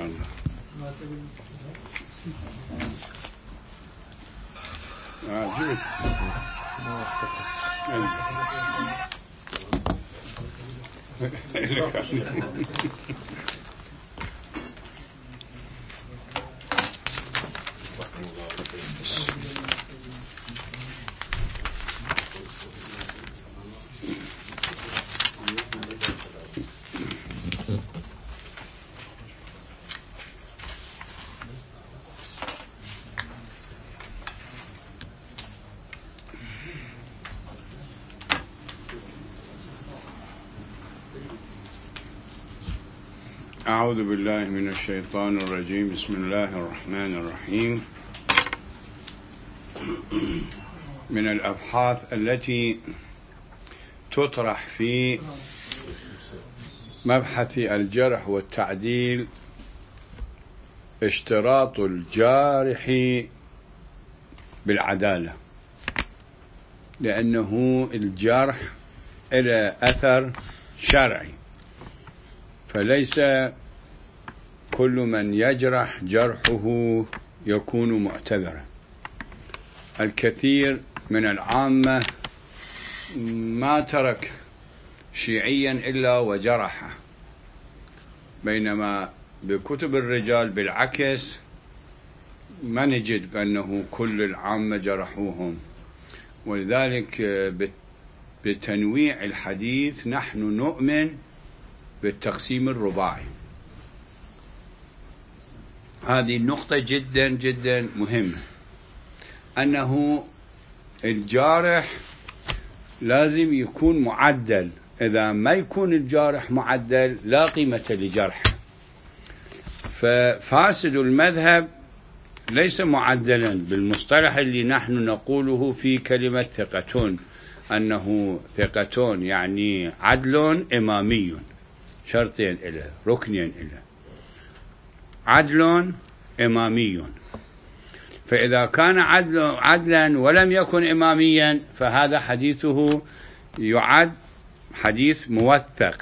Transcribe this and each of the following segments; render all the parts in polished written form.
الله. أعوذ بالله من الشيطان الرجيم. بسم الله الرحمن الرحيم. من الأبحاث التي تطرح في مبحث الجرح والتعديل اشتراط الجارح بالعدالة، لأنه الجرح له أثر شرعي، فليس كل من يجرح جرحه يكون معتبرا. الكثير من العامة ما ترك شيعيا إلا وجرحه، بينما بكتب الرجال بالعكس ما نجد أنه كل العامة جرحوهم. ولذلك بتنويع الحديث نحن نؤمن بالتقسيم الرباعي. هذه النقطة جدا جدا مهمة، أنه الجارح لازم يكون معدل. إذا ما يكون الجارح معدل لا قيمة لجرحه. ففاسد المذهب ليس معدلا بالمصطلح اللي نحن نقوله في كلمة ثقة، أنه ثقة يعني عدل إمامي، شرطين إله، ركنين إله، عدل إمامي. فإذا كان عدلا ولم يكن إماميا فهذا حديثه يعد حديث موثق.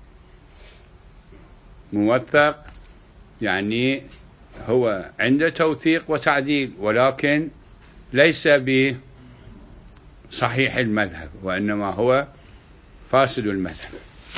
موثق يعني هو عنده توثيق وتعديل، ولكن ليس بصحيح المذهب، وإنما هو فاسد المذهب.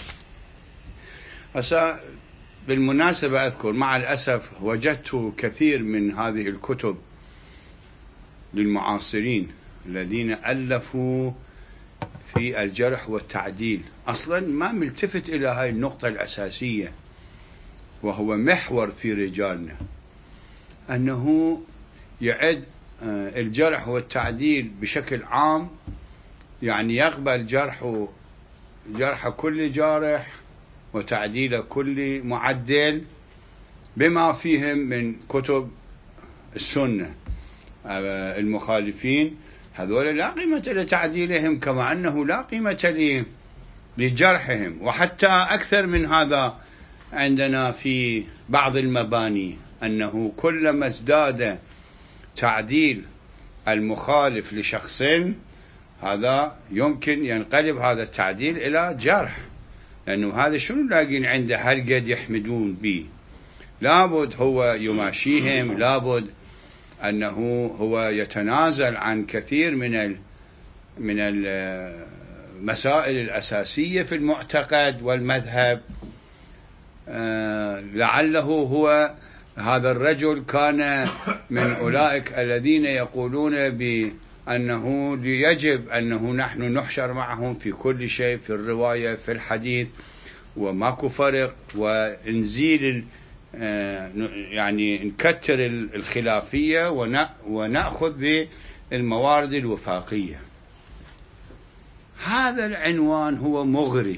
بالمناسبة أذكر مع الأسف وجدت كثير من هذه الكتب للمعاصرين الذين ألفوا في الجرح والتعديل أصلا ما ملتفت إلى هذه النقطة الأساسية، وهو محور في رجالنا، أنه يعد الجرح والتعديل بشكل عام، يعني يقبل جرح كل جارح وتعديل كل معدل بما فيهم من كتب السنة. المخالفين هذول لا قيمة لتعديلهم، كما أنه لا قيمة لجرحهم. وحتى أكثر من هذا عندنا في بعض المباني، أنه كلما ازداد تعديل المخالف لشخص هذا يمكن ينقلب هذا التعديل إلى جرح، لأنه هذا شنو لاقين عنده هالقد يحمدون به. لابد هو يماشيهم، لابد أنه هو يتنازل عن كثير من المسائل الأساسية في المعتقد والمذهب. لعله هو هذا الرجل كان من أولئك الذين يقولون بأنه يجب أنه نحن نحشر معهم في كل شيء، في الرواية في الحديث، وماكو فرق، ونزيل يعني نكتر الخلافية ونأخذ بالموارد الوفاقية. هذا العنوان هو مغري،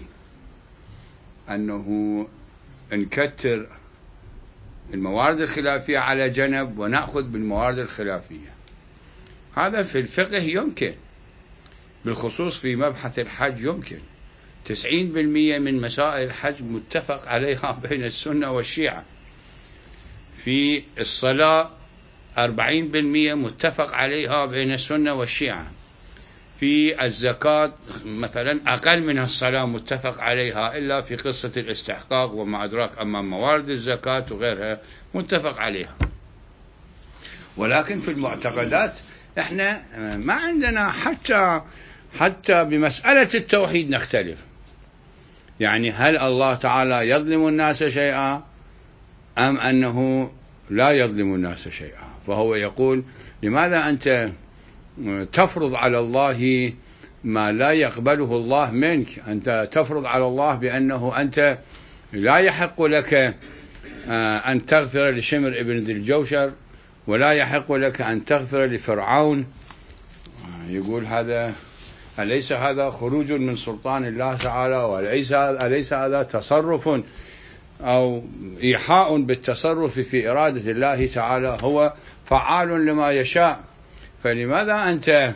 أنه نكتر الموارد الخلافية على جنب ونأخذ بالموارد الخلافية. هذا في الفقه يمكن، بالخصوص في مبحث الحج يمكن. 90% من مسائل الحج متفق عليها بين السنة والشيعة. في الصلاة 40% متفق عليها بين السنة والشيعة. في الزكاة مثلا أقل من الصلاة متفق عليها، إلا في قصة الاستحقاق وما أدراك، أما موارد الزكاة وغيرها متفق عليها. ولكن في المعتقدات احنا ما عندنا حتى بمسألة التوحيد نختلف. يعني هل الله تعالى يظلم الناس شيئا أم أنه لا يظلم الناس شيئا؟ فهو يقول لماذا أنت تفرض على الله ما لا يقبله الله منك؟ أنت تفرض على الله بأنه أنت لا يحق لك أن تغفر لشمر ابن ذي الجوشر، ولا يحق لك أن تغفر لفرعون. يقول هذا أليس هذا خروج من سلطان الله تعالى؟ وأليس هذا تصرف أو إيحاء بالتصرف في إرادة الله تعالى؟ هو فعال لما يشاء. فلماذا أنت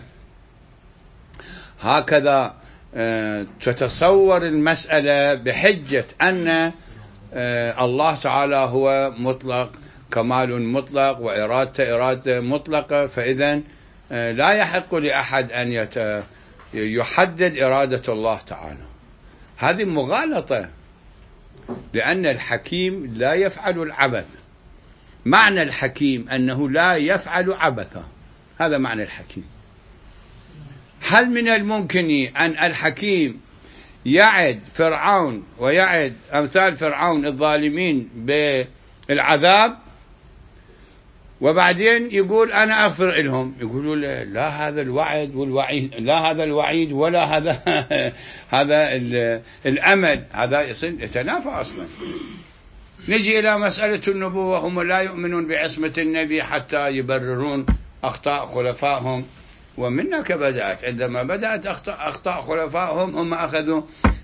هكذا تتصور المسألة بحجة أن الله تعالى هو مطلق، كمال مطلق، وإرادة إرادة مطلقة، فإذا لا يحق لأحد أن يحدد إرادة الله تعالى؟ هذه مغالطة، لأن الحكيم لا يفعل العبث. معنى الحكيم أنه لا يفعل عبثا، هذا معنى الحكيم. هل من الممكن أن الحكيم يعد فرعون ويعد أمثال فرعون الظالمين بالعذاب وبعدين يقول أنا أغفر لهم؟ يقولوا لا هذا الوعد والوعيد، لا هذا الوعيد ولا هذا الأمل، هذا يتنافى أصلا. نجي إلى مسألة النبوة، هم لا يؤمنون بعصمة النبي حتى يبررون أخطاء خلفائهم. ومنك بدأت، عندما بدأت أخطاء خلفائهم هم أخذوا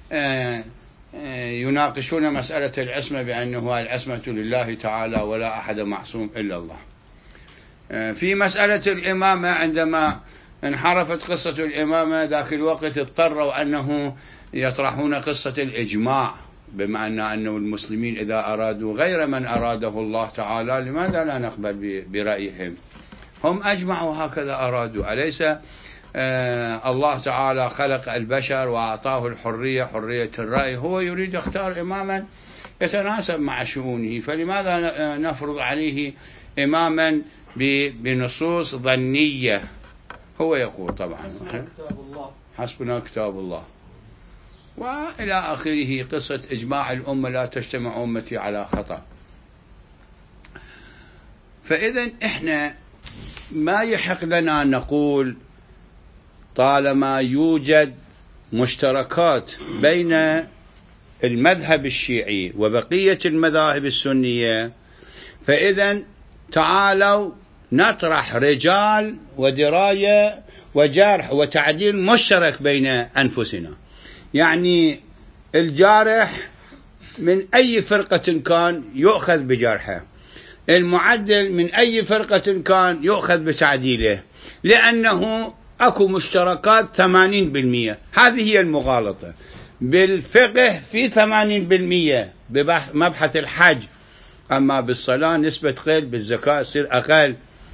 يناقشون مسألة العصمة بأنه العصمة لله تعالى ولا أحد معصوم إلا الله. في مسألة الإمامة، عندما انحرفت قصة الإمامة ذاك الوقت اضطروا أنه يطرحون قصة الإجماع، بمعنى أنه المسلمين إذا أرادوا غير من أراده الله تعالى لماذا لا نقبل برأيهم؟ هم أجمعوا هكذا أرادوا. أليس الله تعالى خلق البشر وأعطاه الحرية، حرية الرأي؟ هو يريد يختار إماما يتناسب مع شؤونه، فلماذا نفرض عليه إماما بنصوص ظنية؟ هو يقول طبعا حسبنا كتاب الله وإلى آخره، قصة إجماع الأمة لا تجتمع أمتي على خطأ. فإذا إحنا ما يحق لنا نقول طالما يوجد مشتركات بين المذهب الشيعي وبقية المذاهب السنية، فإذا تعالوا نطرح رجال ودراية وجرح وتعديل مشترك بين أنفسنا. يعني الجارح من أي فرقة كان يؤخذ بجرحه، المعدل من أي فرقة كان يؤخذ بتعديله، لأنه أكو مشتركات 80%. هذه هي المغالطة بالفقه، في 80% بمبحث الحج، أما بالصلاة نسبة قل، بالزكاة يصير أقل،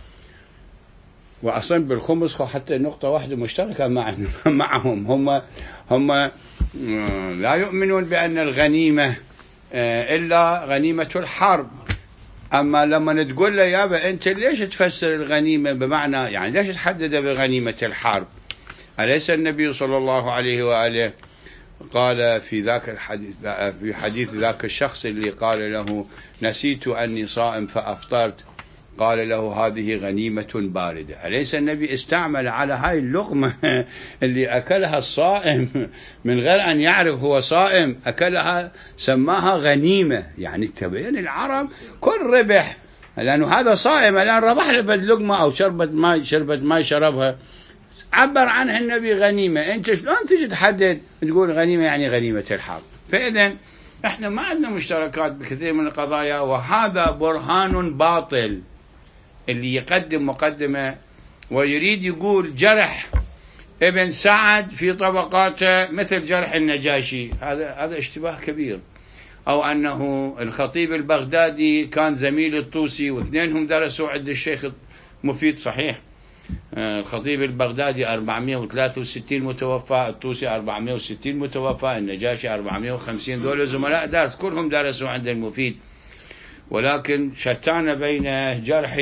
وأصلا بالخمس حتى نقطة واحدة مشتركة معهم. هم لا يؤمنون بأن الغنيمة إلا غنيمة الحرب. أما لما تقول له يابا أنت ليش تفسر الغنيمة بمعنى، يعني ليش تحدد بغنيمة الحرب؟ أليس النبي صلى الله عليه وآله قال في ذاك الحديث، في حديث ذاك الشخص اللي قال له نسيت أني صائم فأفطرت، قال له هذه غنيمة باردة؟ أليس النبي استعمل على هاي اللقمة اللي أكلها الصائم من غير أن يعرف هو صائم، أكلها سماها غنيمة؟ يعني تبين العرب كل ربح، لأنه هذا صائم الآن ربح لفد لقمة أو شربت ماء شربها، عبر عنها النبي غنيمة. أنت شلون تجي تحدد تقول غنيمة يعني غنيمة الحرب؟ فإذا احنا ما عندنا مشتركات بكثير من القضايا، وهذا برهان باطل. اللي يقدم مقدمة ويريد يقول جرح ابن سعد في طبقاته مثل جرح النجاشي، هذا اشتباه كبير. أو أنه الخطيب البغدادي كان زميل الطوسي واثنينهم درسوا عند الشيخ مفيد، صحيح، الخطيب البغدادي 463 متوفى، الطوسي 460 متوفى، النجاشي 450. دول زملاء درس كلهم درسوا عند المفيد، ولكن شتان بين جرح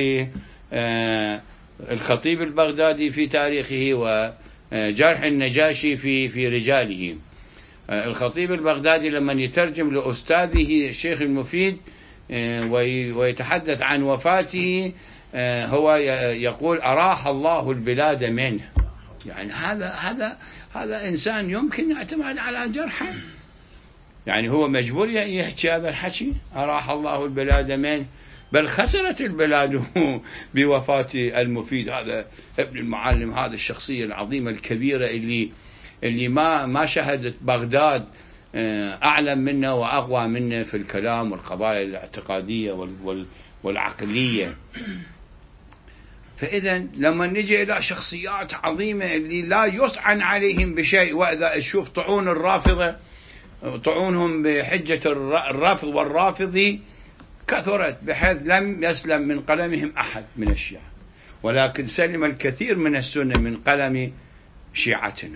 الخطيب البغدادي في تاريخه وجرح النجاشي في رجاله. الخطيب البغدادي لما يترجم لأستاذه الشيخ المفيد ويتحدث عن وفاته هو يقول أراح الله البلاد منه. يعني هذا إنسان يمكن يعتمد على جرحه، يعني هو مجبور يحكي هذا الحكي أراح الله البلاد منه، بل خسرت البلاد بوفاة المفيد. هذا ابن المعلم، هذا الشخصية العظيمة الكبيرة اللي ما شهدت بغداد أعلم منه وأقوى منه في الكلام والقضايا الاعتقادية والعقلية. فإذا لما نجي إلى شخصيات عظيمة اللي لا يطعن عليهم بشيء، وإذا تشوف طعون الرافضة طعونهم بحجة الرفض والرافضي كثرت بحيث لم يسلم من قلمهم أحد من الشيعة، ولكن سلم الكثير من السنة من قلم شيعتنا،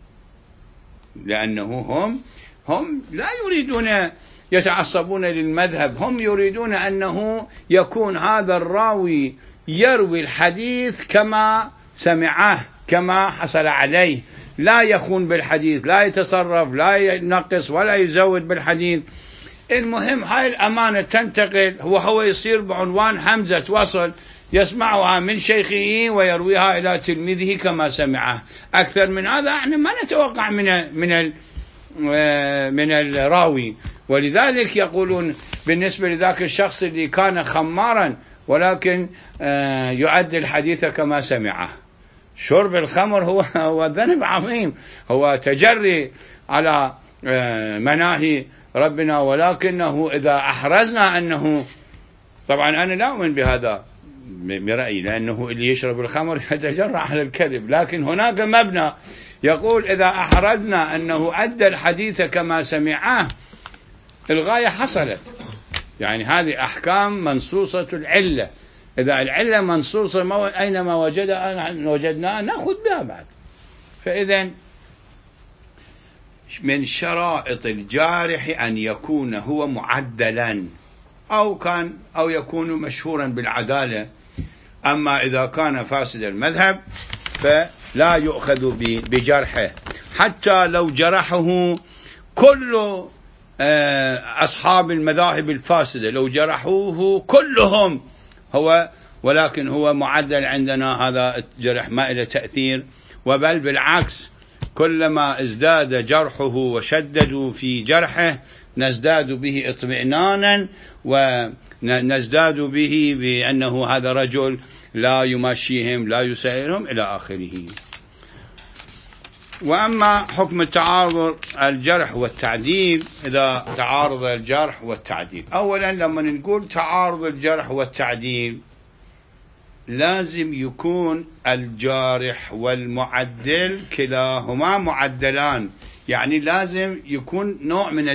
لأنه هم لا يريدون يتعصبون للمذهب، هم يريدون أنه يكون هذا الراوي يروي الحديث كما سمعه كما حصل عليه، لا يخون بالحديث، لا يتصرف، لا ينقص ولا يزود بالحديث. المهم هاي الأمانة تنتقل، هو يصير بعنوان همزة وصل، يسمعها من شيخه ويرويها إلى تلميذه كما سمعه. أكثر من هذا احنا ما نتوقع من الراوي. ولذلك يقولون بالنسبة لذاك الشخص اللي كان خمارا ولكن يؤدي الحديث كما سمعه، شرب الخمر هو ذنب عظيم، هو تجري على مناهي ربنا، ولكنه إذا أحرزنا أنه، طبعا أنا لا أؤمن بهذا برأيي، لأنه اللي يشرب الخمر يتجرع على الكذب، لكن هناك مبنى يقول إذا أحرزنا أنه أدى الحديث كما سمعه الغاية حصلت. يعني هذه أحكام منصوصة العلة، إذا العلة منصوصة أينما وجدناها نأخذ بها بعد. فإذا من شرائط الجارح أن يكون هو معدلا أو يكون مشهورا بالعدالة. أما إذا كان فاسد المذهب فلا يؤخذ بجرحه، حتى لو جرحه كل أصحاب المذاهب الفاسدة، لو جرحوه كلهم ولكن هو معدل عندنا، هذا الجرح ما له تأثير، وبل بالعكس كلما ازداد جرحه وشددوا في جرحه نزداد به اطمئنانا ونزداد به بأنه هذا رجل لا يمشيهم لا يسائرهم إلى آخره. وأما حكم التعارض الجرح والتعديل، إذا تعارض الجرح والتعديل، أولا لما نقول تعارض الجرح والتعديل لازم يكون الجارح والمعدل كلاهما معدلان، يعني لازم يكون نوع من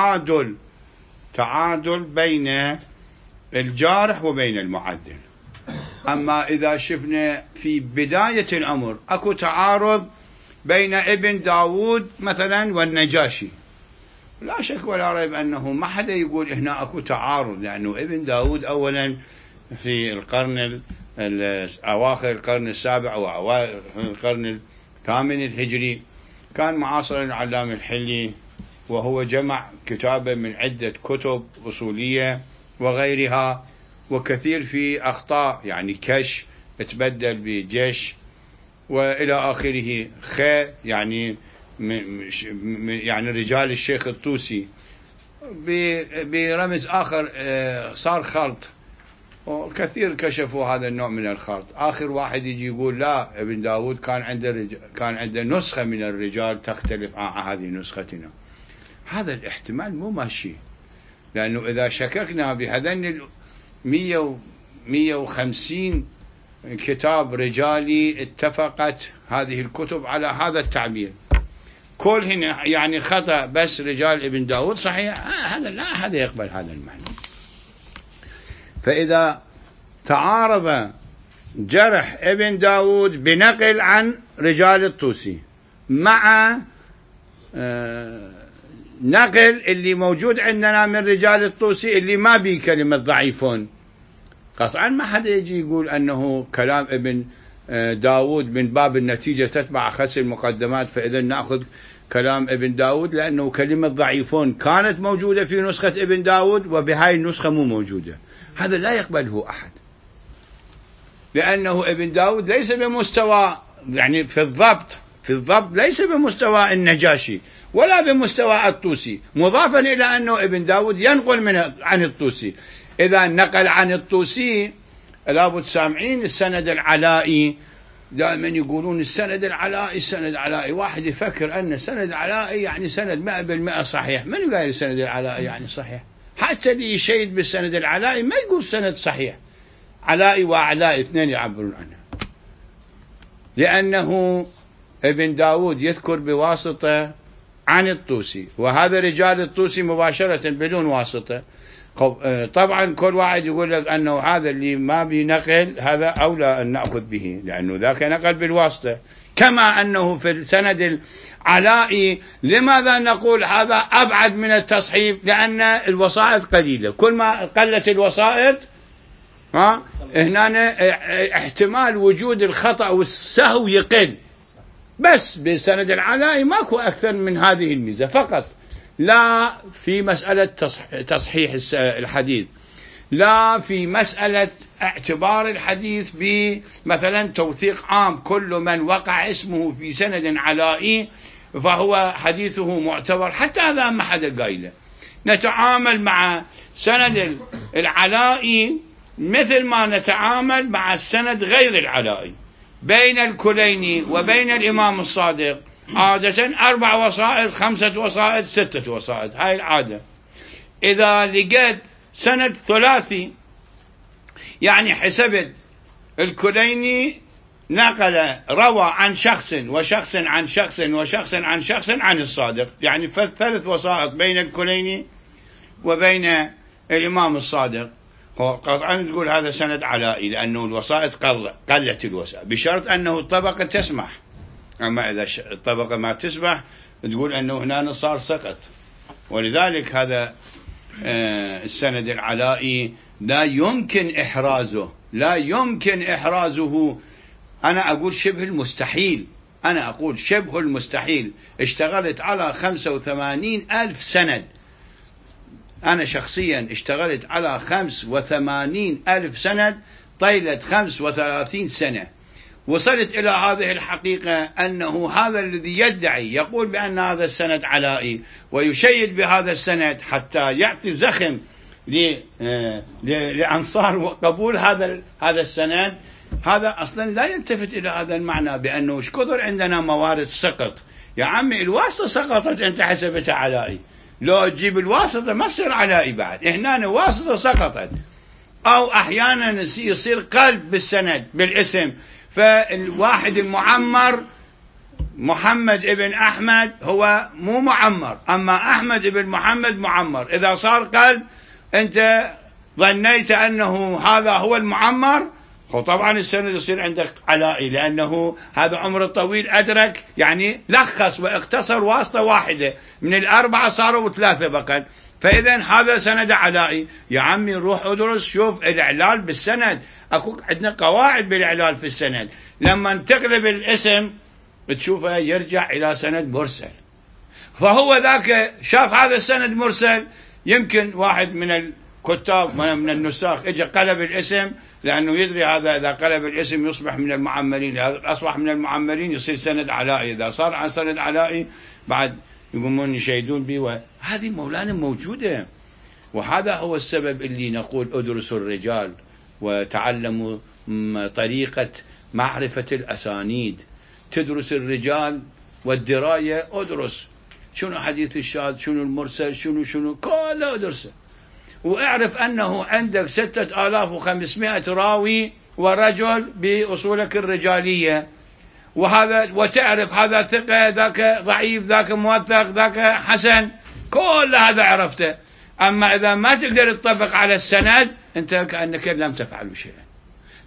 تعادل بين الجارح وبين المعدل. أما إذا شفنا في بداية الأمر أكو تعارض بين ابن داود مثلا والنجاشي، لا شك ولا ريب أنه ما حدا يقول هنا أكو تعارض، لأنه ابن داود أولا في القرن أواخر القرن السابع وأوائل القرن الثامن الهجري كان معاصر العلامة الحلي، وهو جمع كتابا من عدة كتب أصولية وغيرها، وكثير في أخطاء، يعني كش تبدل بجش وإلى آخره، يعني رجال الشيخ الطوسي برمز آخر صار خلط، وكثير كشفوا هذا النوع من الخلط. آخر واحد يجي يقول لا، ابن داود كان عنده نسخة من الرجال تختلف عن هذه نسختنا. هذا الاحتمال مو ماشي، لأنه إذا شككنا بهذين 150 كتاب رجالي اتفقت هذه الكتب على هذا التعبير، كل هنا يعني خطأ بس رجال ابن داود صحيح، هذا لا أحد يقبل هذا المعنى. فإذا تعارض جرح ابن داود بنقل عن رجال الطوسي مع نقل اللي موجود عندنا من رجال الطوسي اللي ما بيه كلمة ضعيفون. قطعا ما حدا يجي يقول أنه كلام ابن داود من باب النتيجة تتبع أخس المقدمات، فإذا نأخذ كلام ابن داود لأنه كلمة ضعيفون كانت موجودة في نسخة ابن داود وبهاي النسخة مو موجودة. هذا لا يقبله أحد، لأنه ابن داود ليس بمستوى، يعني في الضبط ليس بمستوى النجاشي ولا بمستوى الطوسي، مضافا إلى أنه ابن داود ينقل عن الطوسي. إذا نقل عن الطوسي لابد سامعين السند العلائي، دائما يقولون السند العلائي، واحد يفكر أن السند العلائي يعني سند 100% صحيح. من قال السند العلائي يعني صحيح؟ حتى اللي يشيد بالسند العلائي ما يقول سند صحيح. علائي وعلائي اثنين يعبرون عنه، لأنه ابن داود يذكر بواسطة عن الطوسي، وهذا رجال الطوسي مباشرة بدون واسطة. طبعا كل واحد يقول لك أنه هذا اللي ما بينقل هذا أولى أن نأخذ به، لأنه ذاك نقل بالواسطة. كما أنه في السند العلائي لماذا نقول هذا أبعد من التصحيف؟ لأن الوسائط قليلة، كل ما قلت الوسائط هنا احتمال وجود الخطأ والسهو يقل. بس بالسند العلائي ماكو أكثر من هذه الميزة فقط، لا في مسألة تصحيح الحديث، لا في مسألة اعتبار الحديث بمثلا توثيق عام، كل من وقع اسمه في سند علائي فهو حديثه معتبر. حتى هذا ما حدا قايله. نتعامل مع سند العلائي مثل ما نتعامل مع السند غير العلائي، بين الكليني وبين الإمام الصادق عادة 4 وسائط 5 وسائط 6 وسائط، هاي العادة. إذا لقيت سند ثلاثي يعني حسبت الكليني نقل روى عن شخص وشخص عن شخص وشخص عن شخص عن الصادق، يعني 3 وسائط بين الكليني وبين الإمام الصادق، قطعا تقول هذا سند علائي، لأنه الوسائط قلت الوسائط، بشرط أنه الطبقة تسمح. أما إذا الطبقة ما تسمح تقول أنه هنا صار سقط. ولذلك هذا السند العلائي لا يمكن إحرازه. أنا أقول شبه المستحيل. اشتغلت على 85,000 سند، أنا شخصيا اشتغلت على 85,000 سند طيلة 35 سنة. وصلت إلى هذه الحقيقة أنه هذا الذي يدعي يقول بأن هذا السند علائي ويشيد بهذا السند حتى يعطي زخم لأنصار قبول هذا السند، هذا أصلا لا يلتفت إلى هذا المعنى، بأنه كثر عندنا موارد سقط. يا عمي الواسطة سقطت أنت حسبتها علائي، لو تجيب الواسطة ما تصير علائي بعد. هنا واسطة سقطت، أو أحيانا يصير قلب بالسند بالاسم، فالواحد المعمر محمد ابن أحمد هو مو معمر، أما أحمد ابن محمد معمر. إذا صار قلب أنت ظنيت أنه هذا هو المعمر، طبعا السند يصير عندك علائي، لأنه هذا عمر طويل أدرك، يعني لخص واقتصر واسطة واحدة من 4 صاروا 3 بقى، فإذا هذا سند علائي. يا عمي روح ادرس شوف الإعلال بالسند، أكو عندنا قواعد بالإعلال في السند. لما تقلب الاسم تشوفه يرجع إلى سند مرسل، فهو ذاك شاف هذا السند مرسل. يمكن واحد من الكتاب من النساخ اجى قلب الاسم، لأنه يدري هذا إذا قلب الاسم يصبح من المعمرين، أصبح من المعمرين يصير سند علائي، إذا صار عن سند علائي بعد يقومون يشيدون به. وهذه مولانا موجودة، وهذا هو السبب اللي نقول ادرسوا الرجال وتعلموا طريقة معرفة الأسانيد. تدرس الرجال والدراية، ادرس شنو حديث الشاذ، شنو المرسل، شنو كله ادرسه، واعرف أنه عندك 6500 راوي ورجل بأصولك الرجالية، وتعرف هذا ثقة، ذاك ضعيف، ذاك موثق، ذاك حسن، كل هذا عرفته. أما إذا ما تقدر تطبق على السند أنت كأنك لم تفعل شيئا،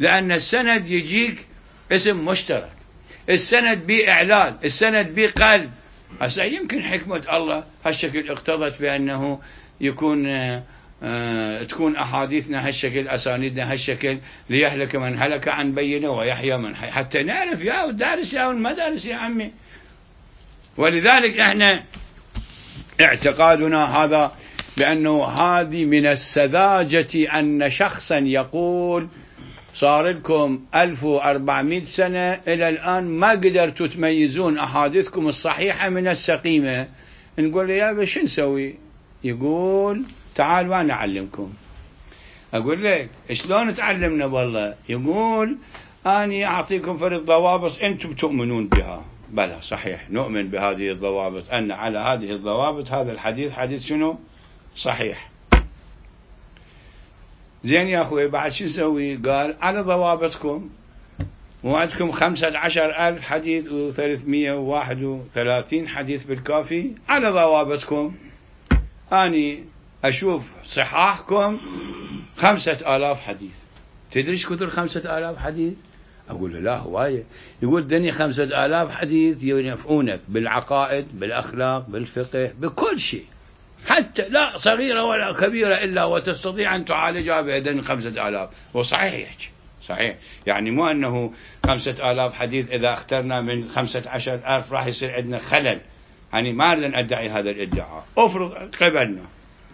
لأن السند يجيك اسم مشترك، السند بإعلان، السند بقلب. هسا يمكن حكمة الله هالشكل اقتضت بأنه يكون تكون أحاديثنا هالشكل، أسانيدنا هالشكل، ليهلك من هلك عن بينه ويحيى من حي، حتى نعرف يا الدارس يا المدارس يا عمي. ولذلك احنا اعتقادنا هذا، بأنه هذه من السذاجة أن شخصا يقول صار لكم 1400 سنة إلى الآن ما قدرتوا تميزون أحاديثكم الصحيحة من السقيمة. نقول له يا شو نسوي؟ يقول تعال وأنا أعلمكم. أقول لك شلون تعلمنا؟ والله يقول أنا أعطيكم فرد ضوابط أنتم تؤمنون بها. بلى صحيح نؤمن بهذه الضوابط، أن على هذه الضوابط هذا الحديث حديث شنو؟ صحيح. زين يا أخوي بعد شو نسوي؟ قال على ضوابطكم، وعندكم 15,000 حديث و331 حديث بالكافي، على ضوابطكم أني أشوف صحاحكم 5,000 حديث. تدري ايش كثر 5,000 حديث؟ أقول له لا هواية. يقول دني 5,000 حديث ينفعونك بالعقائد، بالأخلاق، بالفقه، بكل شيء، حتى لا صغيرة ولا كبيرة إلا وتستطيع أن تعالجها بهذين 5,000. وصحيح يحكي صحيح، يعني مو أنه 5,000 حديث إذا اخترنا من 15,000 راح يصير عندنا خلل، يعني ما أريد أن أدعي هذا الادعاء، أفرض قبلنا.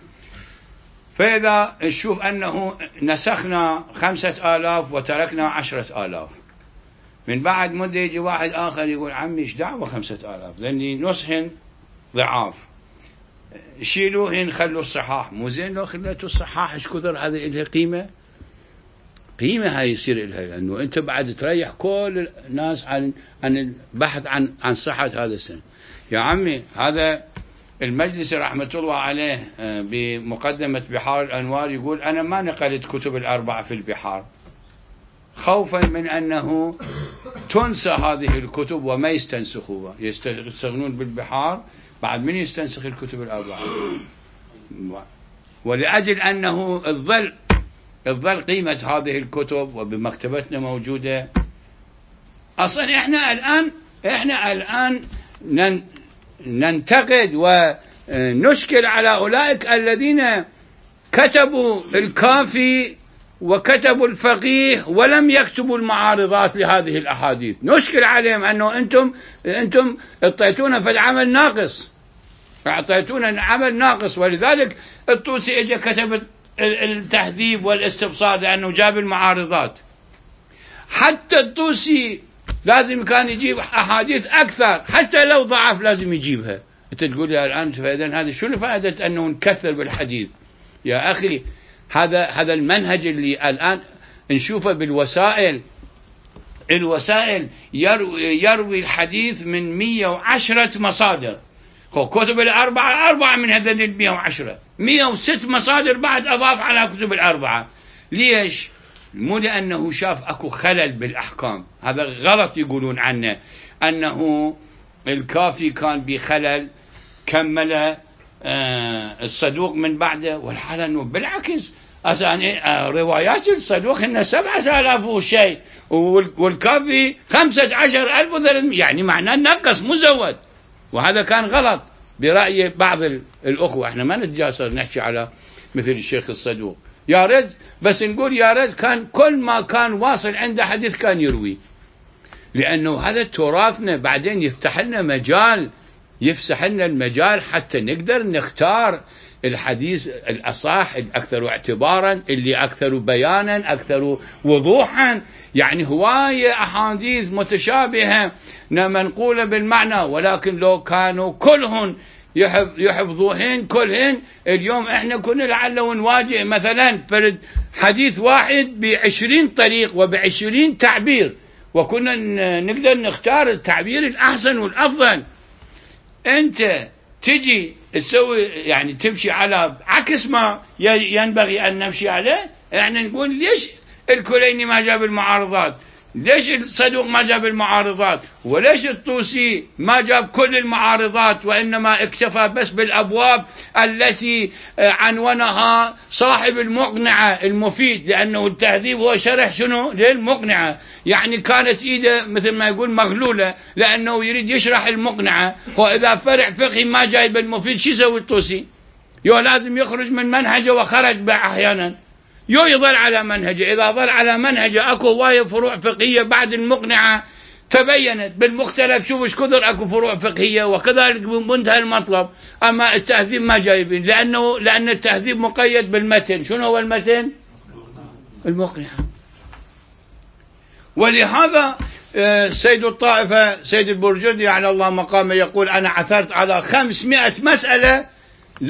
فإذا نشوف أنه نسخنا 5,000 وتركنا 10,000، من بعد مدة يجي واحد آخر يقول عمي إيش دعوة 5,000 لأني نسخن ضعاف، شيلوهن خلوا الصحاح. مو زين لو خليتوا الصحاح ايش كثر هذه إلها قيمة؟ قيمة هاي يصير إلها، لأنه أنت بعد تريح كل الناس عن البحث عن صحة هذا السن. يا عمي هذا المجلس رحمة الله عليه بمقدمة بحار الأنوار يقول أنا ما نقلت كتب الأربعة في البحار خوفا من أنه تنسى هذه الكتب وما يستنسخوها، يستغنون بالبحار، بعد من يستنسخ الكتب الأربعة؟ ولأجل أنه الظل قيمة هذه الكتب وبمكتبتنا موجودة. أصلا إحنا الآن ننتقد ونشكل على أولئك الذين كتبوا الكافي وكتبوا الفقيه ولم يكتبوا المعارضات لهذه الأحاديث. نشكل عليهم أنه أنتم اعطيتونا في العمل ناقص، اعطيتونا عمل ناقص. ولذلك الطوسي اجى كتب التهذيب والاستبصار لأنه جاب المعارضات. حتى الطوسي لازم كان يجيب أحاديث أكثر، حتى لو ضعف لازم يجيبها. أنت تقول لي الآن فإذا هذا شو فائدة أنه نكثر بالحديث؟ يا أخي هذا المنهج اللي الآن نشوفه بالوسائل. الوسائل يروي الحديث من 110 مصادر. كتب الأربعة 4 من هذين 110 106 مصادر بعد أضاف على كتب الأربعة. ليش؟ مو لأنه شاف أكو خلل بالأحكام، هذا غلط يقولون عنه أنه الكافي كان بخلل كمل الصدوق من بعده، والحال أنه بالعكس روايات الصدوق هن 7,000 وشيء والكافي 15,300، يعني معناه نقص مزود. وهذا كان غلط برأي بعض الأخوة. احنا ما نتجاسر نحكي على مثل الشيخ الصدوق، يا ريت بس نقول يا ريت كان كل ما كان واصل عنده حديث كان يروي، لأنه هذا تراثنا. بعدين يفتح لنا مجال، يفسح لنا المجال حتى نقدر نختار الحديث الأصح، الأكثر اعتبارا، اللي أكثر بيانا، أكثر وضوحا. يعني هواية أحاديث متشابهة منقولة بالمعنى، ولكن لو كانوا كلهن يحفظوهن كلهن، اليوم احنا كنا لعل نواجه مثلا فرد حديث واحد ب20 طريق وب20 تعبير، وكنا نقدر نختار التعبير الأحسن والأفضل. أنت تجي تسوي يعني تمشي على عكس ما ينبغي أن نمشي عليه. احنا نقول ليش الكليني ما جاب المعارضات؟ ليش الصدوق ما جاب المعارضات؟ وليش الطوسي ما جاب كل المعارضات وإنما اكتفى بس بالأبواب التي عنونها صاحب المقنعة المفيد؟ لأنه التهذيب هو شرح شنو للمقنعة، يعني كانت إيده مثل ما يقول مغلولة، لأنه يريد يشرح المقنعة. وإذا فرع فقهي ما جايب المفيد شو يسوي الطوسي؟ لازم يخرج من منهجه، وخرج أحيانا يظل على منهجه. إذا ظل على منهجه أكو هواية فروع فقهية بعد المقنعة تبينت بالمختلف. شوف ايش كثر أكو فروع فقهية، وكذلك بمنتهى المطلب. أما التهذيب ما جايبين، لأن التهذيب مقيد بالمتن. شنو هو المتن؟ المقنعة. ولهذا سيد الطائفة سيد البرجردي على الله مقامه يقول: أنا عثرت على 500 مسألة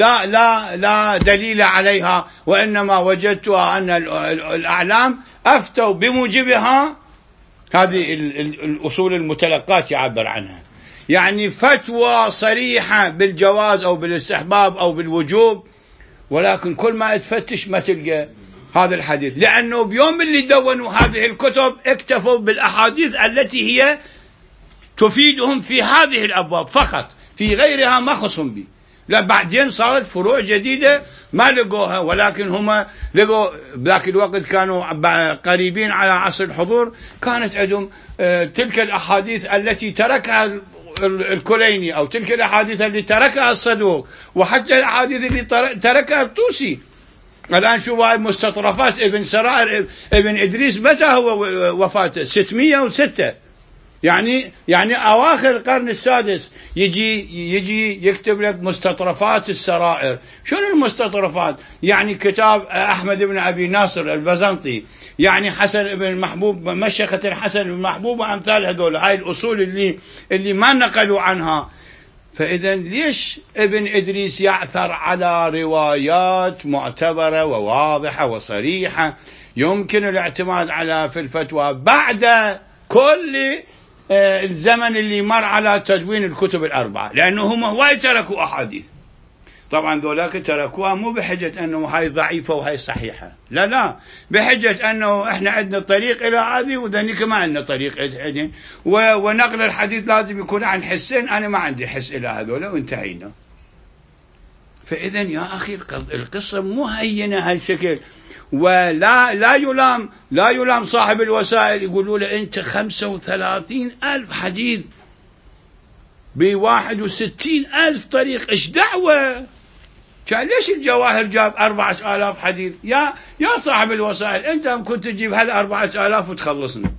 لا دليل عليها، وإنما وجدتها أن الأعلام أفتوا بموجبها. هذه الأصول المتلقات يعبر عنها، يعني فتوى صريحة بالجواز أو بالاستحباب أو بالوجوب، ولكن كل ما تفتش ما تلقى هذا الحديث، لأنه بيوم اللي دونوا هذه الكتب اكتفوا بالأحاديث التي هي تفيدهم في هذه الأبواب فقط، في غيرها ما خصهم به. لا، بعدين صارت فروع جديدة ما لقوها، ولكن هم لقوا ذاك الوقت كانوا قريبين على عصر الحضور، كانت عندهم تلك الأحاديث التي تركها الكليني، أو تلك الأحاديث اللي تركها الصدوق، وحتى الأحاديث اللي تركها الطوسي. الآن شوفوا مستطرفات ابن سرائر ابن إدريس متى هو وفاته؟ 606، يعني أواخر القرن السادس يجي يكتب لك مستطرفات السرائر. شنو المستطرفات؟ يعني كتاب أحمد بن أبي ناصر البزنطي، يعني حسن بن محبوب، مشيخة الحسن بن محبوب، وأمثال هذول. هاي الأصول اللي ما نقلوا عنها. فإذا ليش ابن إدريس يعثر على روايات معتبرة وواضحة وصريحة يمكن الاعتماد على في الفتوى بعد كل الزمن اللي مر على تدوين الكتب الأربعة؟ لأنه هم هواي تركوا أحاديث. طبعا ذولاك تركوها مو بحجة أنه هاي ضعيفة وهاي صحيحة، لا، بحجة أنه إحنا عندنا طريق إلى هذه وذنيك ما عندنا طريق عندنا، ونقل الحديث لازم يكون عن حسين، أنا ما عندي حس إلى هذولا، وانتهينا. فإذا يا أخي القصة مو هينة هالشكل. ولا لا يلام صاحب الوسائل، يقولوا له أنت 35,000 حديث ب61,000 طريق، إيش دعوة؟ كان ليش الجواهر جاب 4,000 حديث؟ يا صاحب الوسائل، أنت كنت تجيب 4,000 وتخلصنا.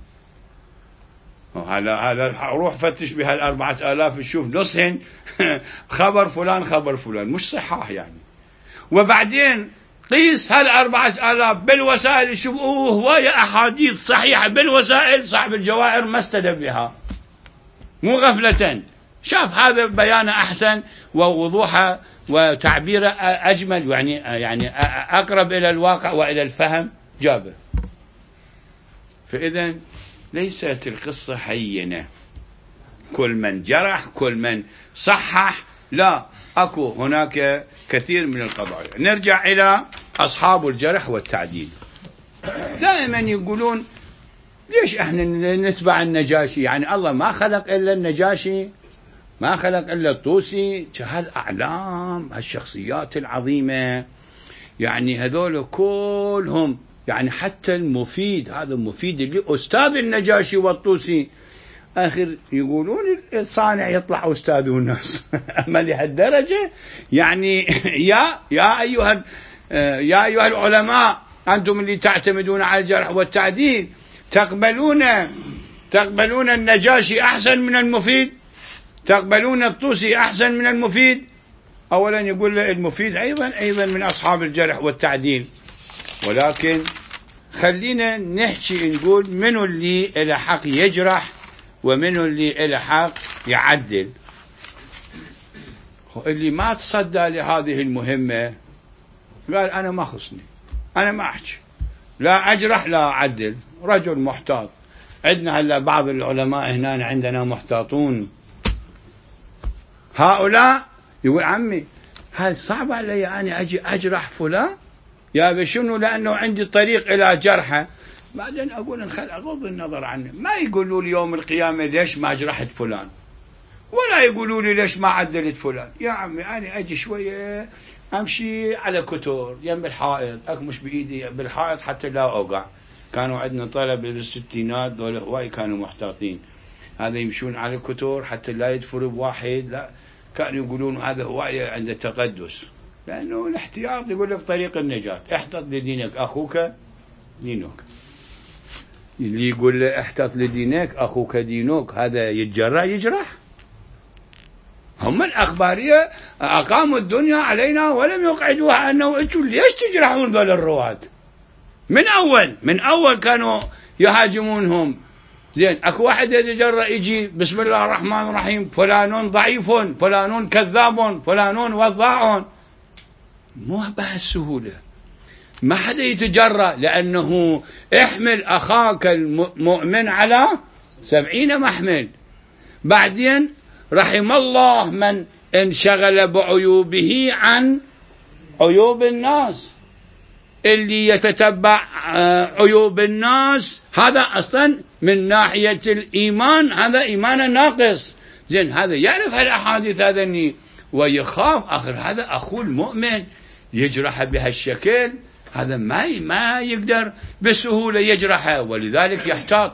هذا روح فتش بهال4,000 تشوف نصهن خبر فلان مش صحاح يعني. وبعدين قيس 4,000 بالوسائل، شوف هواية أحاديث صحيحة بالوسائل صاحب الجواهر ما استدب بها، مو غفلة. شاف هذا بيانه أحسن ووضوحه وتعبيره أجمل، يعني أقرب إلى الواقع وإلى الفهم، جابه. فإذا ليست القصة هينة. كل من جرح، كل من صحح، لا، أكو هناك كثير من القضايا. نرجع إلى أصحاب الجرح والتعديل. دائما يقولون ليش احنا نتبع النجاشي؟ يعني الله ما خلق إلا النجاشي، ما خلق إلا الطوسي، هالأعلام هالشخصيات العظيمة، يعني هذول كلهم، يعني حتى المفيد، هذا المفيد اللي أستاذ النجاشي والطوسي، آخر يقولون الصانع يطلع أستاذ الناس. أما لهالدرجة يعني يا أيها العلماء، أنتم اللي تعتمدون على الجرح والتعديل، تقبلون النجاشي أحسن من المفيد؟ تقبلون الطوسي أحسن من المفيد؟ أولا يقول المفيد أيضا من أصحاب الجرح والتعديل. ولكن خلينا نحكي نقول منو اللي إلى حق يجرح ومنو اللي إلى حق يعدل. اللي ما تصدى لهذه المهمة قال أنا ما خصني، أنا ما أحكي، لا أجرح لا أعدل، رجل محتاط. عندنا هلا بعض العلماء هنا عندنا محتاطون، هؤلاء يقول عمي هاي صعب علي أنا أجي أجرح فلان، يا بشنو؟ لأنه عندي طريق إلى جرحه، بعدين أقول أغض النظر عنه، ما يقولوا لي يوم القيامة ليش ما جرحت فلان، ولا يقولوا لي ليش ما عدلت فلان. يا عمي أنا أجي شوية أمشي على كتور يم الحائط، أكمش بإيدي بالحائط حتى لا أوقع. كانوا عندنا طلبة بالستينات دول هواي كانوا محتاطين، هذا يمشون على الكتور حتى لا يدفر بواحد، لا كانوا يقولون هذا هواي عنده تقدس، لأنه الاحتياط يقول لك طريق النجاة. احتط لدينك أخوك دينك، اللي يقول له احتط لدينك أخوك دينك هذا يتجرأ يجرح؟ هم الأخبارية أقاموا الدنيا علينا ولم يقعدوها، أنه أنتم ليش تجرحون ذول الرواة؟ من أول كانوا يهاجمونهم. زين أكو واحد يتجرأ يجي بسم الله الرحمن الرحيم فلان ضعيف، فلان كذاب، فلان وضاع؟ مو بهالسهولة، ما حدا يتجرأ، لأنه احمل أخاك المؤمن على 70 محمل. بعدين رحم الله من انشغل بعيوبه عن عيوب الناس. اللي يتتبع عيوب الناس هذا أصلا من ناحية الإيمان هذا إيمان ناقص. زين هذا يعرف هالأحاديث هذا ويخاف، آخر هذا أخو المؤمن يجرح بهالشكل، هذا ما يقدر بسهولة يجرحه، ولذلك يحتاط.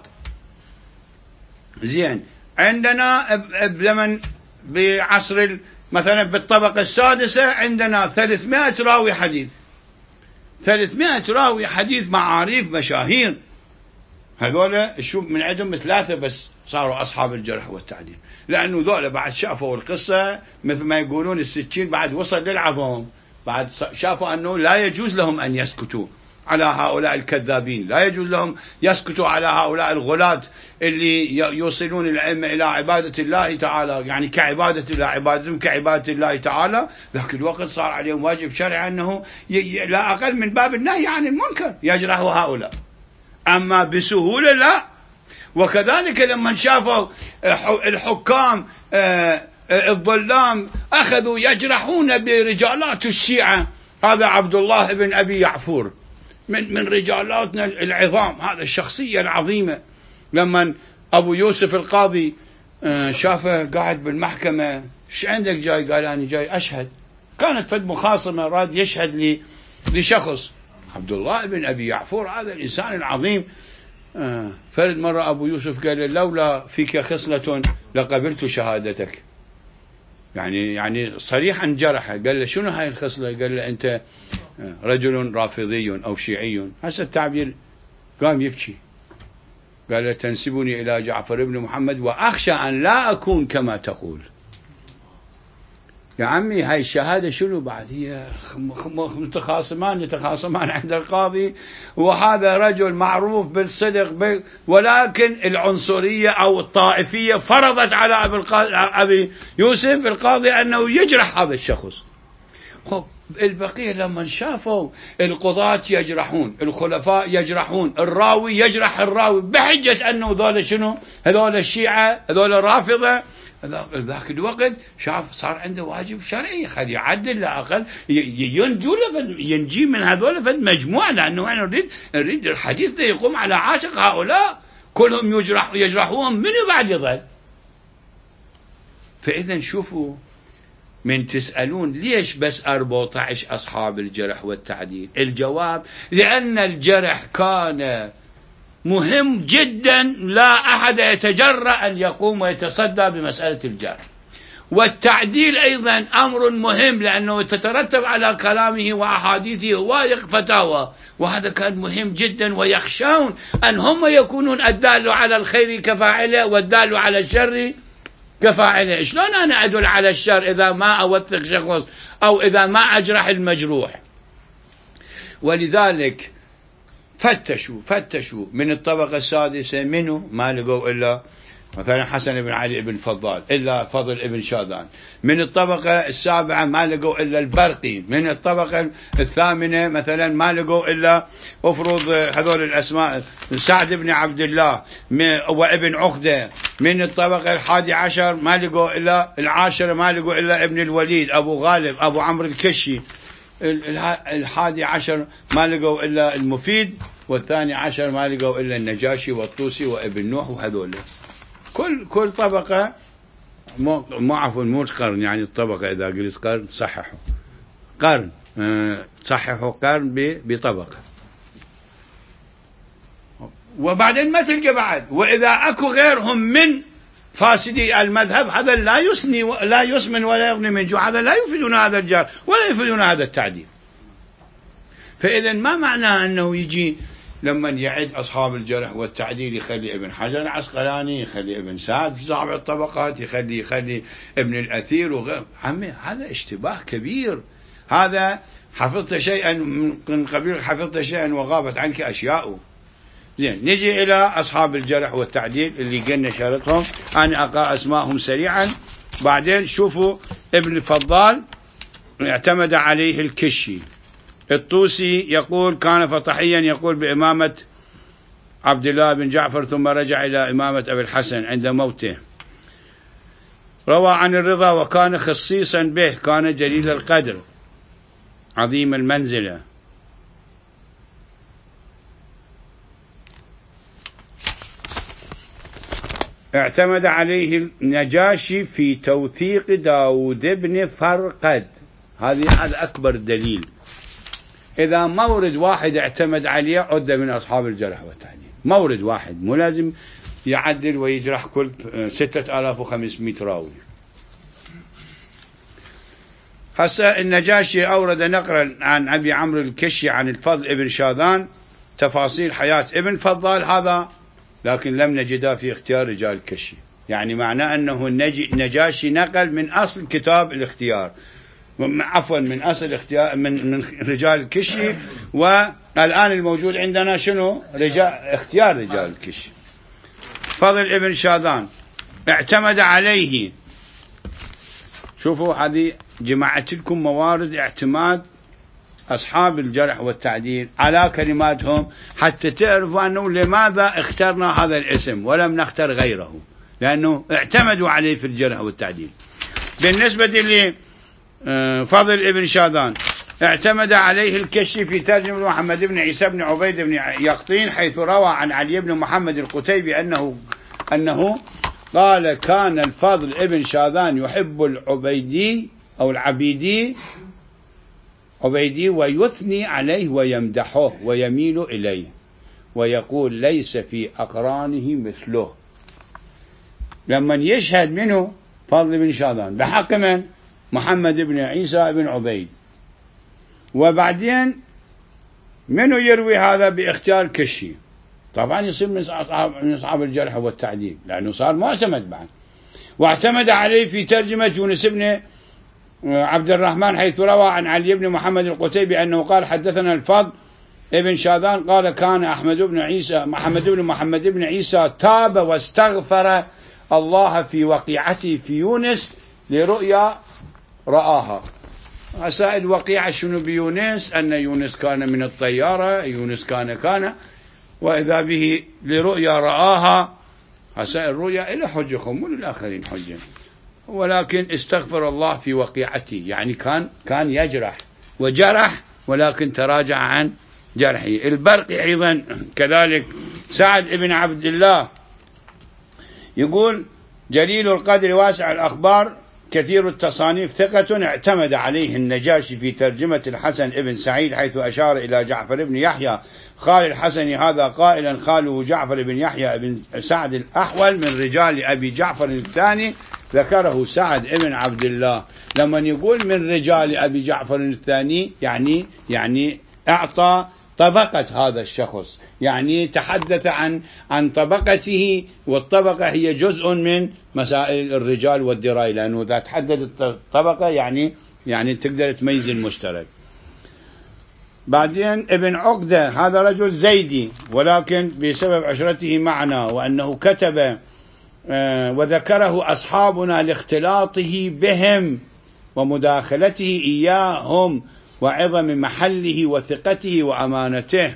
زين عندنا بزمن بعصر مثلا بالطبقة السادسة عندنا 300 راوي حديث، 300 راوي حديث معاريف مشاهير، هذول شوف من عندهم 3 بس صاروا أصحاب الجرح والتعديل، لأنه ذولا بعد شافوا القصة مثل ما يقولون السكين بعد وصل للعظام، بعد شافوا أنه لا يجوز لهم أن يسكتوا على هؤلاء الكذابين، لا يجوز لهم يسكتوا على هؤلاء الغلاة اللي يوصلون الأئمة إلى عبادة الله تعالى، يعني كعبادة الله، عبادتهم كعبادة الله تعالى. ذاك الوقت صار عليهم واجب شرعي أنه لا أقل من باب النهي عن المنكر يجرحوا هؤلاء، أما بسهولة لا. وكذلك لما شافوا الحكام الظلام أخذوا يجرحون برجالات الشيعة، هذا عبد الله بن أبي يعفور من رجالاتنا العظام، هذا الشخصية العظيمة. لما أبو يوسف القاضي شافه قاعد بالمحكمة، ايش عندك جاي؟ قال أنا جاي أشهد. كانت فد مخاصمة راد يشهد لشخص. عبد الله بن أبي يعفور هذا الإنسان العظيم، فرد مرة أبو يوسف قال لولا فيك خصلة لقبلت شهادتك، يعني صريحا جرحه. قال له شنو هاي الخصلة؟ قال له أنت رجل رافضي أو شيعي. هذا التعبير قام يبكي، قال له تنسبني إلى جعفر بن محمد وأخشى أن لا أكون كما تقول. يا عمي هاي الشهادة شنو بعد؟ هي يتخاصمان عند القاضي، وهذا رجل معروف بالصدق، ولكن العنصرية أو الطائفية فرضت على أبي يوسف القاضي أنه يجرح هذا الشخص. البقية لما شافوا القضاة يجرحون، الخلفاء يجرحون، الراوي يجرح الراوي بحجة أنه ذول شنو؟ هذول الشيعة، هذول رافضة. ذاك الوقت شاف صار عنده واجب شرعي، خلي يعدل لا ينجي من هذول فد مجموعة، لأنه أنا نريد الحديث ده يقوم على عاشق هؤلاء كلهم يجرحوهم، منو بعد يظل؟ فإذا شوفوا، من تسألون ليش بس 14 أصحاب الجرح والتعديل؟ الجواب لأن الجرح كان مهم جدا، لا أحد يتجرأ أن يقوم ويتصدى بمسألة الجرح. والتعديل أيضا أمر مهم، لأنه تترتب على كلامه وأحاديثه هواية فتاوى، وهذا كان مهم جدا، ويخشون أن هم يكونون الدال على الخير كفاعله والدال على الشر كفاعله. شلون أنا أدل على الشر إذا ما أوثق شخص أو إذا ما أجرح المجروح؟ ولذلك فتشوا من الطبقة السادسة منه ما لقوا إلا مثلا حسن بن علي بن فضال، إلا فضل ابن شاذان. من الطبقة السابعة ما لقوا إلا البرقي. من الطبقة الثامنة مثلا ما لقوا إلا أفرض هذول الأسماء سعد بن عبد الله وابن عقدة. من الطبقة 11 ما لقوا إلا العاشرة ما لقوا إلا ابن الوليد أبو غالب أبو عمرو الكشي. 11 ما لقوا إلا المفيد والثاني عشر ما لقوا إلا النجاشي والطوسي وابن نوح وهذول. كل طبقة مو عفوا مو قرن، يعني الطبقة إذا قلت قرن صححوا قرن، صححوا قرن بطبقة. وبعدين ما تلقى بعد، وإذا أكو غيرهم من فاسدي المذهب هذا لا يسمن ولا يغني من جوع، هذا لا يفيدون هذا الجار ولا يفيدون هذا التعديل. فإذا ما معناه أنه يجي لما يعد أصحاب الجرح والتعديل يخلي ابن حجر العسقلاني، يخلي ابن سعد في صعب الطبقات، يخلي ابن الأثير وغيره. عمي هذا اشتباه كبير. هذا حفظت شيئا من قبيل حفظت شيئا وغابت عنك أشياء. زين، نجي إلى أصحاب الجرح والتعديل اللي قلنا شارتهم. أنا أقرأ أسماءهم سريعا بعدين شوفوا. ابن الفضال اعتمد عليه الكشي. الطوسي يقول كان فطحيا، يقول بإمامة عبد الله بن جعفر ثم رجع إلى إمامة أبي الحسن عند موته. روى عن الرضا وكان خصيصا به، كان جليل القدر عظيم المنزلة. اعتمد عليه النجاشي في توثيق داود بن فرقد. هذا أكبر دليل. إذا مورد واحد اعتمد عليه عد من أصحاب الجرح والتعديل، مورد واحد، مو لازم يعدل ويجرح كل 6500 راوي. هسه النجاشي أورد نقلا عن أبي عمرو الكشي عن الفضل ابن شاذان تفاصيل حياة ابن فضال هذا، لكن لم نجدها في اختيار رجال الكشي. يعني معناه أنه النجاشي نقل من أصل كتاب الاختيار، عفوا من أصل اختيار من رجال الكشي، والآن الموجود عندنا شنو؟ اختيار رجال الكشي. فضل ابن شاذان اعتمد عليه. شوفوا هذه جمعت لكم موارد اعتماد أصحاب الجرح والتعديل على كلماتهم حتى تعرفوا أنه لماذا اخترنا هذا الاسم ولم نختار غيره، لأنه اعتمدوا عليه في الجرح والتعديل. بالنسبة لفضل ابن شاذان اعتمد عليه الكشي في ترجمة محمد بن عيسى بن عبيد بن يقطين، حيث روى عن علي بن محمد القتيبي أنه قال كان الفضل ابن شاذان يحب العبيدي أو العبيدي ويثني عليه ويمدحه ويميل إليه ويقول ليس في أقرانه مثله. لما يشهد منه فضل بن شاذان بحق من؟ محمد بن عيسى بن عبيد. وبعدين منه يروي هذا باختيار كشي، طبعا يصير من أصحاب الجرح والتعديل لأنه صار معتمد بعد. واعتمد عليه في ترجمة يونس بن عبد الرحمن، حيث روى عن علي بن محمد القتيبي أنه قال حدثنا الفضل ابن شاذان قال كان محمد بن محمد بن عيسى تاب واستغفر الله في وقيعته في يونس لرؤيا رآها. مسائل وقيعة شنو بيونس؟ أن يونس كان من الطيارة، يونس كان وإذا به لرؤيا رآها. مسائل الرؤيا إلى حجكم وللآخرين حجة، ولكن استغفر الله في وقيعته، يعني كان يجرح وجرح ولكن تراجع عن جرحه. البرقي أيضا كذلك. سعد بن عبد الله يقول جليل القدر واسع الأخبار كثير التصانيف ثقة، اعتمد عليه النجاشي في ترجمة الحسن ابن سعيد، حيث أشار إلى جعفر بن يحيى خال الحسن هذا قائلا خاله جعفر بن يحيى بن سعد الأحول من رجال أبي جعفر الثاني، ذكره سعد ابن عبد الله. لما يقول من رجال أبي جعفر الثاني يعني أعطى طبقة هذا الشخص، يعني تحدث عن طبقته، والطبقة هي جزء من مسائل الرجال والدراية، لأنه إذا تحددت الطبقة يعني تقدر تميز المشترك. بعدين ابن عقدة هذا رجل زيدي، ولكن بسبب عشرته معنا وأنه كتب وذكره أصحابنا لاختلاطه بهم ومداخلته إياهم وعظم محله وثقته وأمانته.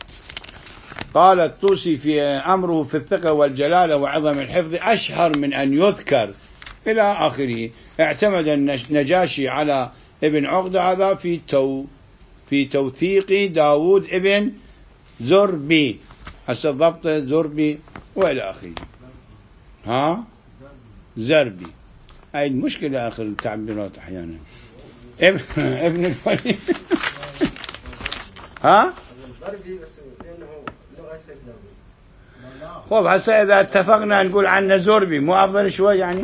قال الطوسي في أمره في الثقة والجلالة وعظم الحفظ أشهر من أن يذكر إلى آخره. اعتمد النجاشي على ابن عقدة هذا في توثيق داود ابن زربي، هسه ضبط زربي وإلى آخره. ها زربي، هاي المشكلة آخر التعبيرات أحيانا. ابن الوليد ها خب هسه إذا اتفقنا نقول عنه زربي مو أفضل شوي يعني؟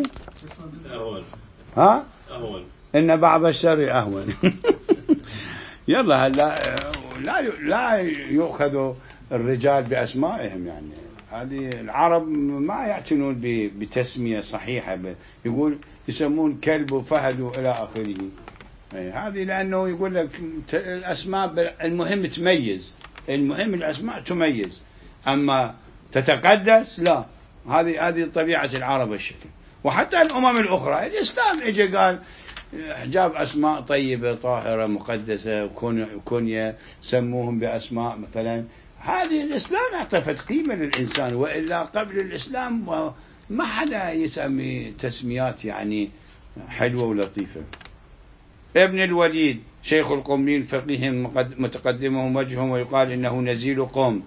ها إن بعض الشر أهون. يلا هلا لا يؤخذ الرجال بأسمائهم، يعني هذه العرب ما يعتنون بتسمية صحيحة، يقول يسمون كلب وفهد وإلى آخره. هذه لأنه يقول لك الأسماء المهم تميز، المهم الأسماء تميز، أما تتقدس لا. هذه طبيعة العرب الشكل. وحتى الأمم الأخرى الإسلام إجا قال جاب أسماء طيبة طاهرة مقدسة وكنية، سموهم بأسماء مثلا. هذه الإسلام اعطفت قيمة للإنسان، وإلا قبل الإسلام ما حدا يسمي تسميات يعني حلوة ولطيفة. ابن الوليد شيخ القوميين فقيه متقدمهم وجههم، ويقال إنه نزيل قوم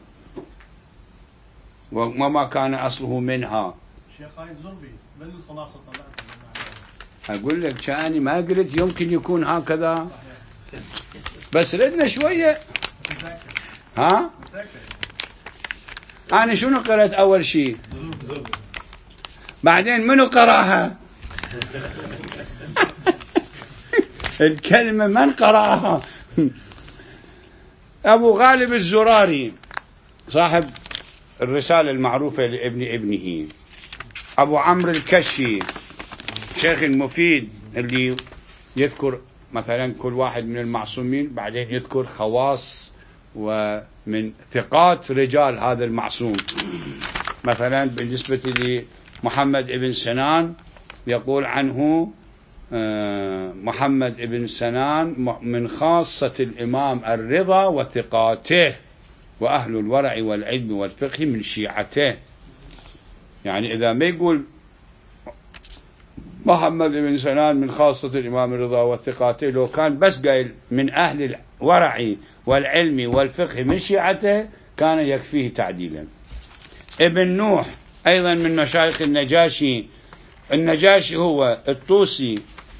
وما كان أصله منها. شيخ هاي زربي من الخلاصة طلعت. أقول لك كأني ما قلت يمكن يكون هكذا، بس ردنا شوية. ها أنا شنو قرأت أول شيء؟ بعدين منو قرأها؟ الكلمة من قرأها؟ أبو غالب الزراري صاحب الرسالة المعروفة لابن ابنه، أبو عمرو الكشي شيخ المفيد اللي يذكر مثلا كل واحد من المعصومين، بعدين يذكر خواص ومن ثقات رجال هذا المعصوم. مثلا بالنسبة لمحمد ابن سنان يقول عنه محمد ابن سنان من خاصة الإمام الرضا وثقاته، وأهل الورع والعلم والفقه من شيعته. يعني إذا ما يقول محمد بن سنان من خاصة الإمام الرضا والثقاته، لو كان بس قايل من أهل الورع والعلم والفقه من شيعته كان يكفيه تعديلا. ابن نوح أيضا من مشايخ النجاشي. النجاشي هو الطوسي.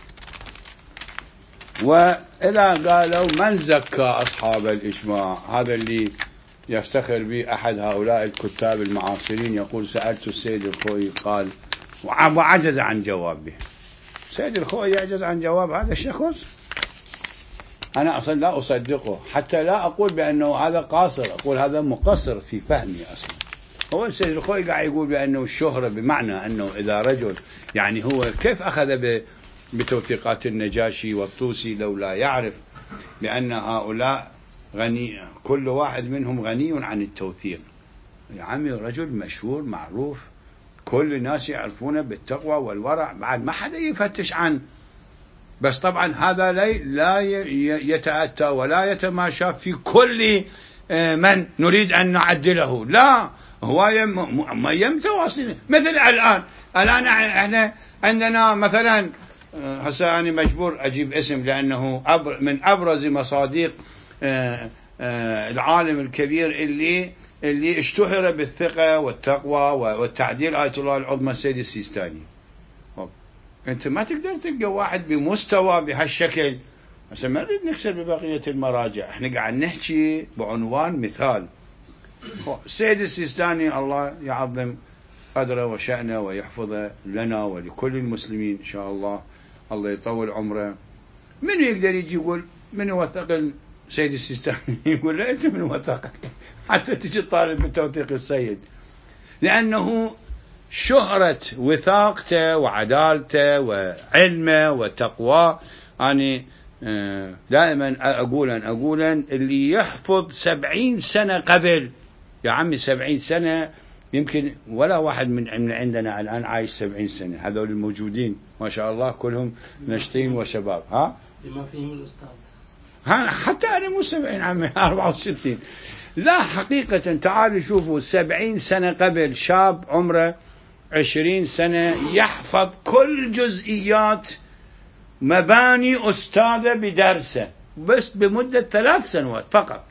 وإذا قالوا من زكى أصحاب الإجماع، هذا اللي يفتخر به أحد هؤلاء الكتاب المعاصرين، يقول سألت السيد الخوئي قال وعجز عن جوابه. سيد الخوئي يعجز عن جواب هذا الشخص؟ أنا أصلا لا أصدقه، حتى لا أقول بأنه هذا قاصر، أقول هذا مقصر في فهمي أصلا. هو السيد الخوئي قاعد يقول بأنه الشهرة بمعنى أنه إذا رجل يعني هو كيف أخذ بتوثيقات النجاشي والطوسي لو لا يعرف بأن هؤلاء غني، كل واحد منهم غني عن التوثيق. يا عمي رجل مشهور معروف، كل الناس يعرفونه بالتقوى والورع، بعد ما حدا يفتش عنه. بس طبعا هذا لا يتأتى ولا يتماشى في كل من نريد أن نعدله، لا هو يمتواصل. مثل الآن احنا عندنا مثلا هسه أنا مجبور أجيب اسم لأنه من أبرز مصادق العالم الكبير اللي اشتهر بالثقة والتقوى والتعديل، آية الله العظمى السيد السيستاني. أنت ما تقدر تلقى واحد بمستوى بهالشكل. هسه ما نريد نكسر ببقية المراجع، احنا قاعد نحكي بعنوان مثال. السيد السيستاني الله يعظم قدره وشأنه ويحفظه لنا ولكل المسلمين إن شاء الله، الله يطول عمره. من يقدر يجي يقول من وثق السيد السيستاني؟ يقول لا أنت من وثقك حتى تجي طالب بتوثيق السيد، لأنه شهرة وثاقته وعدالته وعلمه وتقواه. أنا دائما أقولا اللي يحفظ 70 سنة قبل، يا عمي 70 سنة يمكن ولا واحد من عندنا الآن عايش 70 سنة، هذول الموجودين ما شاء الله كلهم نشطين وشباب. ها بما فيهم الأستاذ، حتى أنا مو 70 عمي 64. لا حقيقة تعالوا شوفوا 70 سنة قبل شاب عمره 20 سنة يحفظ كل جزئيات مباني أستاذه بدرسه، بس بمدة 3 سنوات فقط.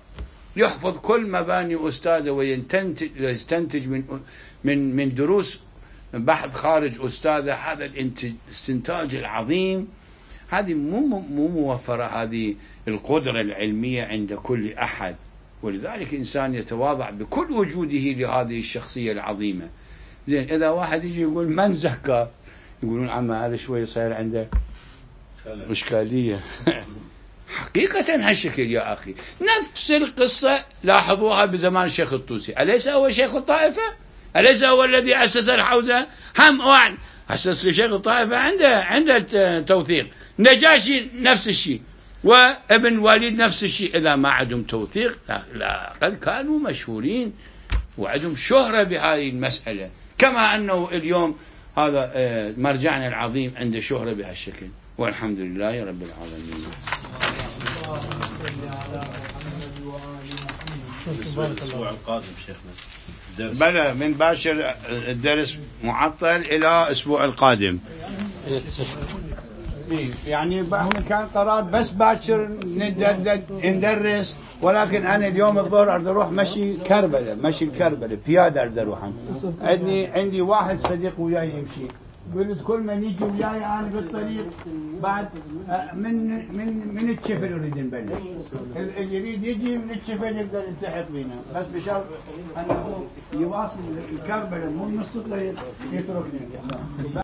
يحفظ كل مباني أستاذه ويستنتج من دروس بحث خارج أستاذه. هذا الاستنتاج العظيم، هذه مو موفرة هذه القدرة العلمية عند كل أحد. ولذلك إنسان يتواضع بكل وجوده لهذه الشخصية العظيمة. زين، إذا واحد يجي يقول من زكى، يقولون عما هذا شوي صاير عنده إشكالية. حقيقة هالشكل يا أخي. نفس القصة لاحظوها بزمان الشيخ الطوسي. أليس هو شيخ الطائفة؟ أليس هو الذي أسس الحوزة؟ هم واحد أسس لشيخ الطائفة عنده توثيق. نجاشي نفس الشيء، وابن وليد نفس الشيء. إذا ما عندهم توثيق لا أقل كانوا مشهورين وعندهم شهرة بهذه المسألة، كما أنه اليوم هذا مرجعنا العظيم عنده شهرة بهالشكل. والحمد لله رب العالمين. الأسبوع القادم شيخنا بلى من باشر الدرس معطل إلى الأسبوع القادم. يعني كان قرار بس باكر ندرس، ولكن أنا اليوم الظهر أريد أروح مشي الكربلة بيادة أريد أروح. عندي واحد صديق وياي يمشي، قلت كل من يجي وياي أنا بالطريق بعد من الشفل نريد نبلش. اللي يريد يجي من الشفل يقدر يلتحق بينا، بس بشرط أنه يواصل الكربلة مو نص الطريق يتركني.